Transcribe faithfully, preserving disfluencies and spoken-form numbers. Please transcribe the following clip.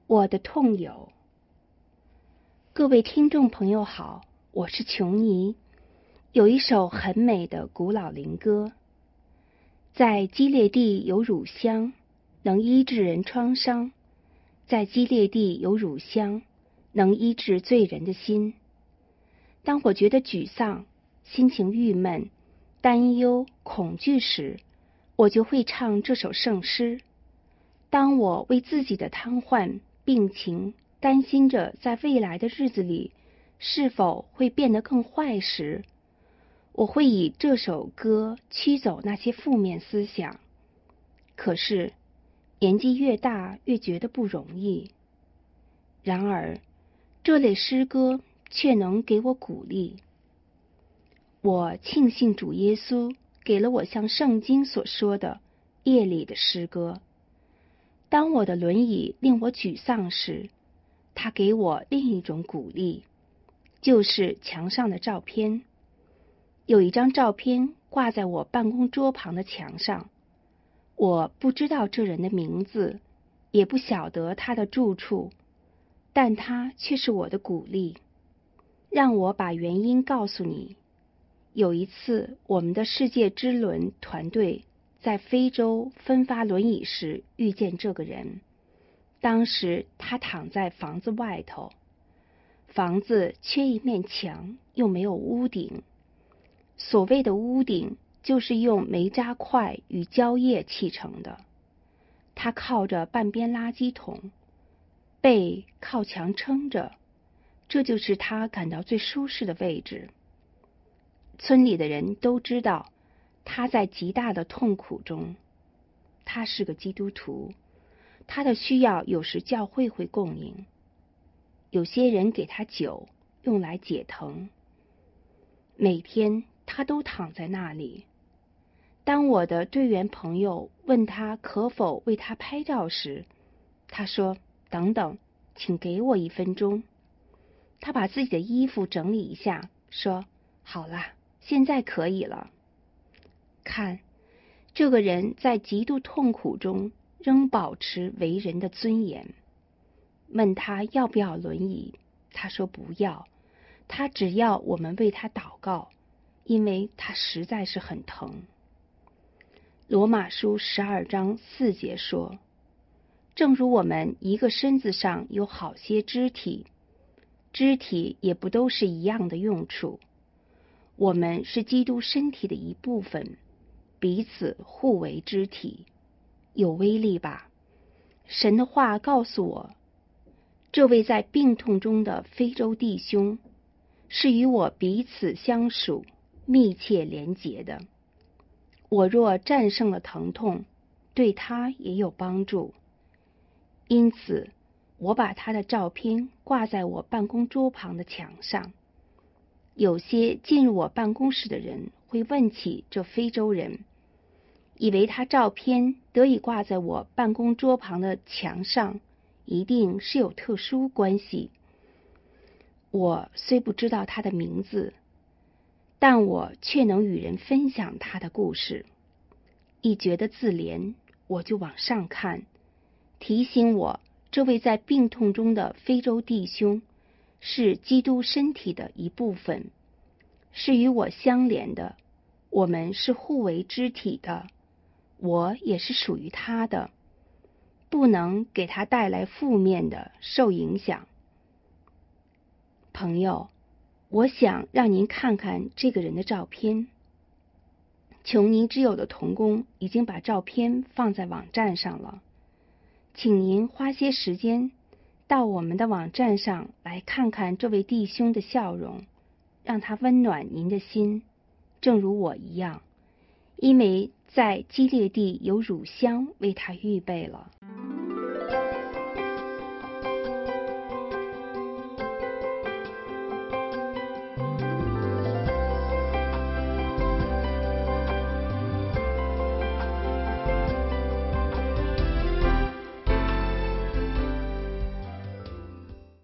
我的痛友。各位听众朋友好，我是琼妮。有一首很美的古老灵歌，在基列地有乳香，能医治人创伤；在基列地有乳香，能医治罪人的心。当我觉得沮丧、心情郁闷、担忧、恐惧时，我就会唱这首圣诗。当我为自己的瘫痪、病情担心着在未来的日子里是否会变得更坏时，我会以这首歌驱走那些负面思想。可是年纪越大越觉得不容易。然而这类诗歌却能给我鼓励。我庆幸主耶稣给了我像圣经所说的夜里的诗歌。当我的轮椅令我沮丧时，他给我另一种鼓励，就是墙上的照片。有一张照片挂在我办公桌旁的墙上，我不知道这人的名字，也不晓得他的住处，但他却是我的鼓励。让我把原因告诉你。有一次，我们的世界之轮团队在非洲分发轮椅时遇见这个人。当时他躺在房子外头，房子缺一面墙，又没有屋顶。所谓的屋顶就是用煤渣块与胶液砌成的。他靠着半边垃圾桶，背靠墙撑着，这就是他感到最舒适的位置。村里的人都知道他在极大的痛苦中。他是个基督徒，他的需要有时教会会供应，有些人给他酒用来解疼。每天他都躺在那里。当我的队员朋友问他可否为他拍照时，他说：等等，请给我一分钟。他把自己的衣服整理一下，说：好啦，现在可以了。看，这个人在极度痛苦中仍保持为人的尊严。问他要不要轮椅，他说不要，他只要我们为他祷告，因为他实在是很疼。罗马书十二章四节说，正如我们一个身子上有好些肢体，肢体也不都是一样的用处。我们是基督身体的一部分，彼此互为肢体。有威力吧？神的话告诉我，这位在病痛中的非洲弟兄是与我彼此相属、密切连结的。我若战胜了疼痛，对他也有帮助。因此，我把他的照片挂在我办公桌旁的墙上。有些进入我办公室的人会问起这非洲人，以为他照片得以挂在我办公桌旁的墙上，一定是有特殊关系。我虽不知道他的名字，但我却能与人分享他的故事。一觉得自怜，我就往上看，提醒我这位在病痛中的非洲弟兄是基督身体的一部分，是与我相连的，我们是互为肢体的，我也是属于他的，不能给他带来负面的受影响。朋友，我想让您看看这个人的照片。琼妮之友的同工已经把照片放在网站上了，请您花些时间到我们的网站上来看看这位弟兄的笑容，让他温暖您的心，正如我一样，因为在基列地有乳香为他预备了。